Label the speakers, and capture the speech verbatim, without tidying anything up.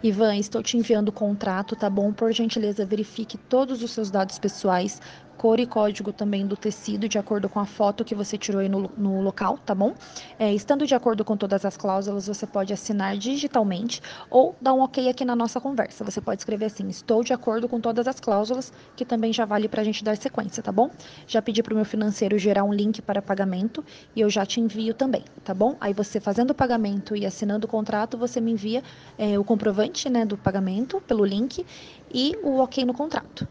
Speaker 1: Ivan, estou te enviando o contrato, tá bom? Por gentileza, verifique todos os seus dados pessoais, cor e código também do tecido, de acordo com a foto que você tirou aí no, no local, tá bom? É, estando de acordo com todas as cláusulas, você pode assinar digitalmente ou dar um ok aqui na nossa conversa. Você pode escrever assim: estou de acordo com todas as cláusulas, que também já vale para a gente dar sequência, tá bom? Já pedi para o meu financeiro gerar um link para pagamento e eu já te envio também, tá bom? Aí você fazendo o pagamento e assinando o contrato, você me envia é, o comprovante, né, do pagamento pelo link e o ok no contrato.